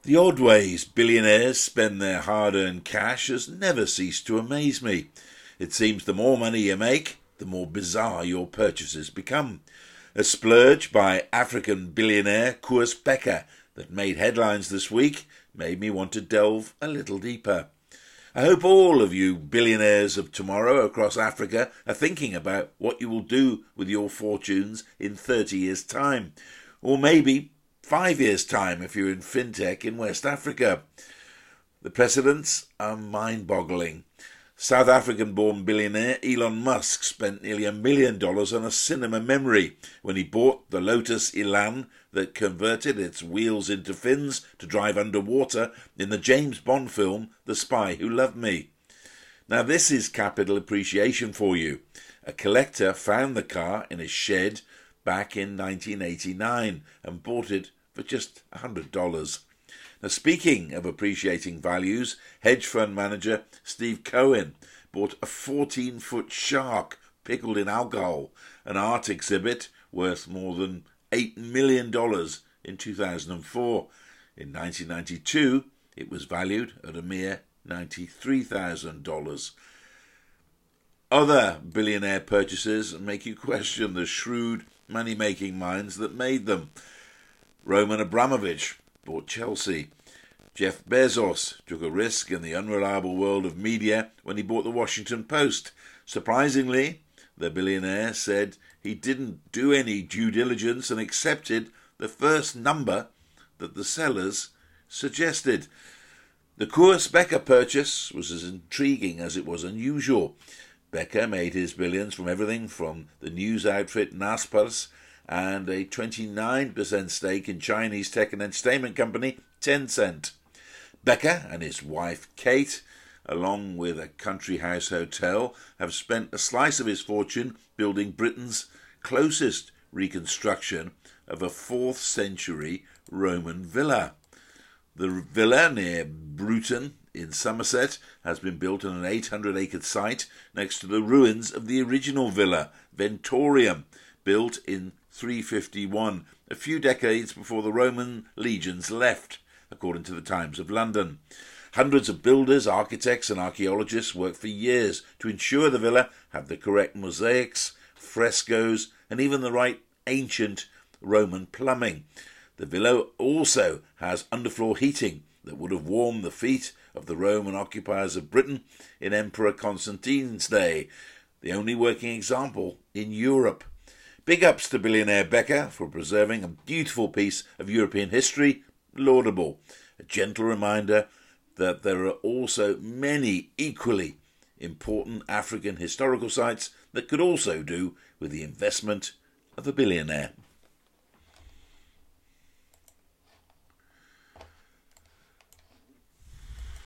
The odd ways billionaires spend their hard-earned cash has never ceased to amaze me. It seems the more money you make, the more bizarre your purchases become. A splurge by African billionaire Koos Bekker that made headlines this week made me want to delve a little deeper. I hope all of you billionaires of tomorrow across Africa are thinking about what you will do with your fortunes in 30 years' time, or maybe 5 years' time if you're in fintech in West Africa. The precedents are mind-boggling. South African-born billionaire Elon Musk spent nearly $1 million on a cinema memory when he bought the Lotus Elan that converted its wheels into fins to drive underwater in the James Bond film The Spy Who Loved Me. Now this is capital appreciation for you. A collector found the car in a shed back in 1989 and bought it for just $100. Now, speaking of appreciating values, hedge fund manager Steve Cohen bought a 14-foot shark pickled in alcohol, an art exhibit worth more than $8 million in 2004. In 1992, it was valued at a mere $93,000. Other billionaire purchases make you question the shrewd money-making minds that made them. Roman Abramovich bought Chelsea. Jeff Bezos took a risk in the unreliable world of media when he bought the Washington Post. Surprisingly, the billionaire said he didn't do any due diligence and accepted the first number that the sellers suggested. The Koos Bekker purchase was as intriguing as it was unusual. Bekker made his billions from everything from the news outfit Naspers and a 29% stake in Chinese tech and entertainment company Tencent. Bekker and his wife Kate, along with a country house hotel, have spent a slice of his fortune building Britain's closest reconstruction of a 4th century Roman villa. The villa near Bruton in Somerset has been built on an 800-acre site next to the ruins of the original villa, Ventorium, built in 351, a few decades before the Roman legions left, according to the Times of London. Hundreds of builders, architects and archaeologists worked for years to ensure the villa had the correct mosaics, frescoes and even the right ancient Roman plumbing. The villa also has underfloor heating that would have warmed the feet of the Roman occupiers of Britain in Emperor Constantine's day, the only working example in Europe. Big ups to billionaire Bekker for preserving a beautiful piece of European history, laudable. A gentle reminder that there are also many equally important African historical sites that could also do with the investment of a billionaire.